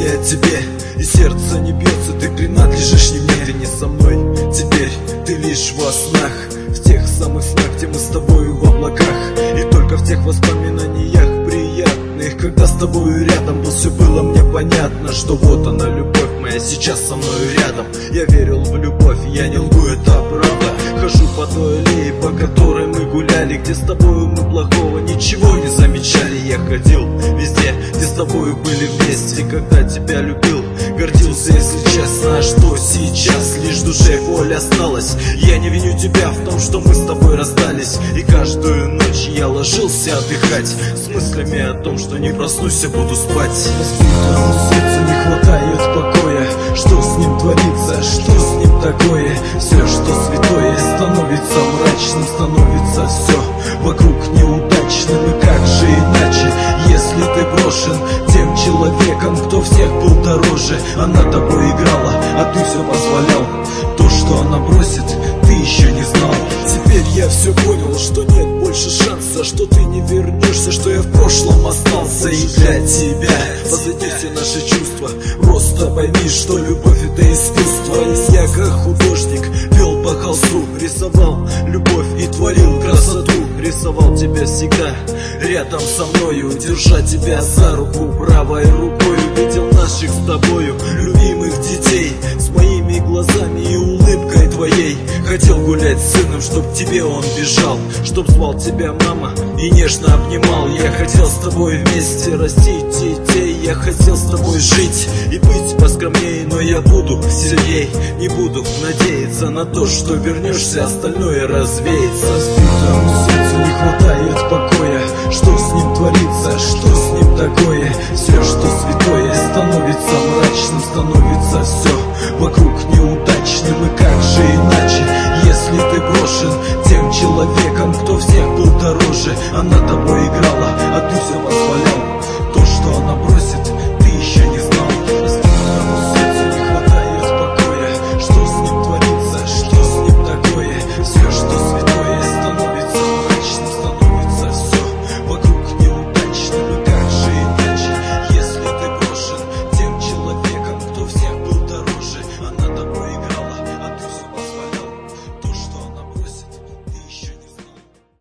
не о тебе, и сердце не бьется, ты принадлежишь не мне. Ты не со мной теперь, ты лишь во снах, в тех самых снах, где мы с тобою в облаках. И только в тех воспоминаниях приятных, когда с тобою рядом был, все было мне понятно, что вот она, любовь моя, сейчас со мною рядом. Я верил в любовь, я не лгу, это правда. Хожу по той аллее, по которой мы гуляли, где с тобою мы плохого ничего не замечали. Я ходил везде, где с тобою были вместе, когда тебя любил, гордился, если честно. А что сейчас? Лишь в душе боль осталась. Я не виню тебя в том, что мы с тобой расстались. И каждую ночь я ложился отдыхать с мыслями о том, что не проснусь, а буду спать. Разбитому сердцу не хватает покоя. Что с ним творится, что с ним такое? Все, что святое, становится мрачным, становится все вокруг неудачным. И как же иначе, если ты брошен тем человеком, кто всех был дороже? Она тобой играла, а ты все позволял. То, что она бросит, ты еще не знал. Теперь я все понял, что нет больше шанса, что ты не вернешься, что я в прошлом остался. И для тебя позади все наши чувства. Просто пойми, что любовь — это искусство. И я как художник вел по холсту, рисовал любовь и творил красоту. Рисовал тебя всегда рядом со мною, держа тебя за руку правой рукой. Увидел наших с тобою любимых детей с моими глазами и улыбкой твоей. Хотел гулять с сыном, чтоб к тебе он бежал, чтоб звал тебя мама и нежно обнимал. Я хотел с тобой вместе растить детей, я хотел с тобой жить и быть поскромнее, но я буду сильней, не буду надеяться на то, что вернешься, остальное развеется. Разбитому сердцу не хватает покоя. Что с ним творится, что с ним такое? Все, что святое, становится мрачным, становится все вокруг